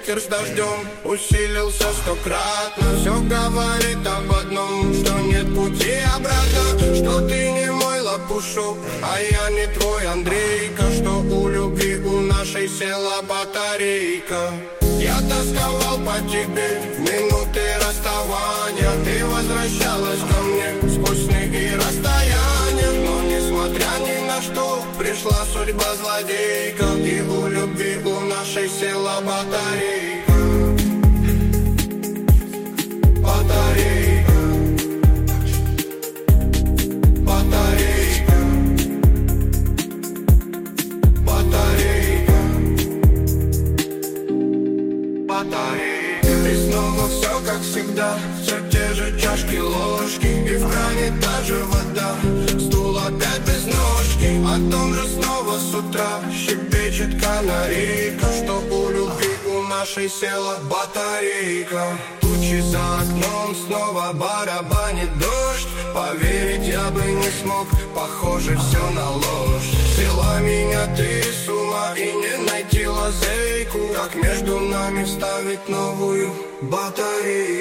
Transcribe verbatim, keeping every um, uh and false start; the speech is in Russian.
ветер с дождем усилился стократно. Все говорит об одном, что нет пути обратно, что ты не мой лопушок, а я не твой Андрейка, что у любви у нашей села батарейка. Я тосковал по тебе в минуты расставания, ты возвращалась ко мне сквозь сны и расстояния. Но несмотря ни на что, пришла судьба злодейка, и у любви у нашей села батарейка. Батарейка. Батарейка. Батарейка. Батарейка. И снова все как всегда, все те же чашки, ложки, и в кране та же вода, стул опять без ножки. О том же снова с утра щебечет канарейка, что у любви у нашей села батарейка. Тучи за окном, снова барабанит дождь, поверить я бы не смог, похоже все на ложь. Свела меня ты с ума и не найти лазейку, как между нами вставить новую батарейку.